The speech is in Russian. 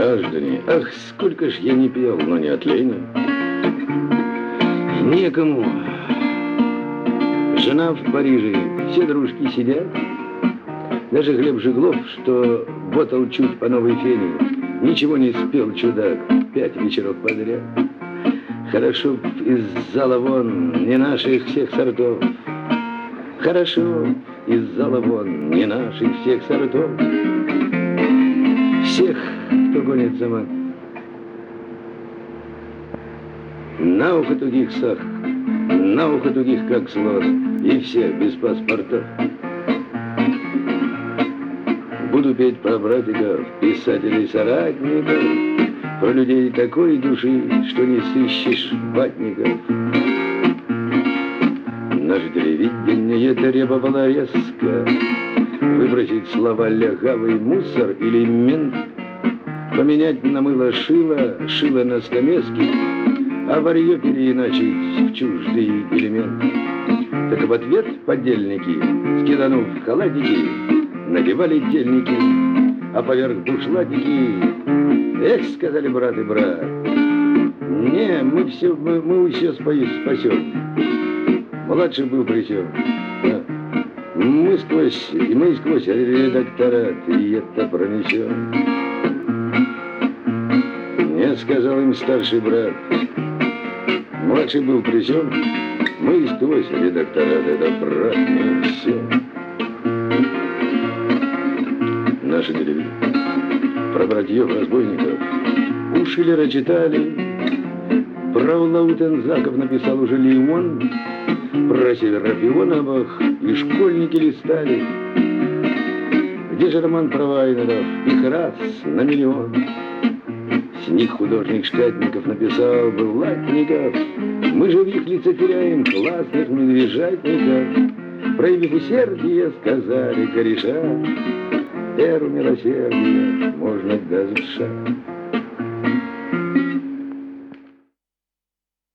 Граждане, ах, сколько ж я не пел, но не от лени. И некому. Жена в Париже, все дружки сидят. Даже Глеб Жиглов, что ботал чуть по новой фене, ничего не спел, чудак, 5 вечеров подряд. Хорошо б из зала вон не наших всех сортов. Хорошо б из зала вон не наших всех сортов. Всех, кто гонит за мной. На ухо тугих сах, на ухо тугих как слон, и все без паспортов. Буду петь про братиков, писателей-соратников, про людей такой души, что не сыщешь ватников. Наше телевидение требовало резко выбросить слова лягавый мусор или мент, поменять на мыло шило, шило на стамеске, а варьё переиначить в чуждый элемент. Так в ответ подельники, скиданув халатики, надевали тельники, а поверх бушлатики. Эх, сказали брат и брат, не, мы все спасем. Младший был присел. Да. Мы сквозь редакторат, и это пронесем. Нет, сказал им старший брат, младший был присел. Мы сквозь редакторат, это брат, не все. Наше телевидение про братьев-разбойников у Шиллера читали, про Лаутензаков написал уже Лимон, про Северопионовых и школьники листали. Где же роман про Вайнеров? Их раз на миллион. С них художник Шкатников написал бы Латников. Мы же в их лица теряем классных медвежатников. Проявив усердие, сказали кореша, эру милосердия можно до душа.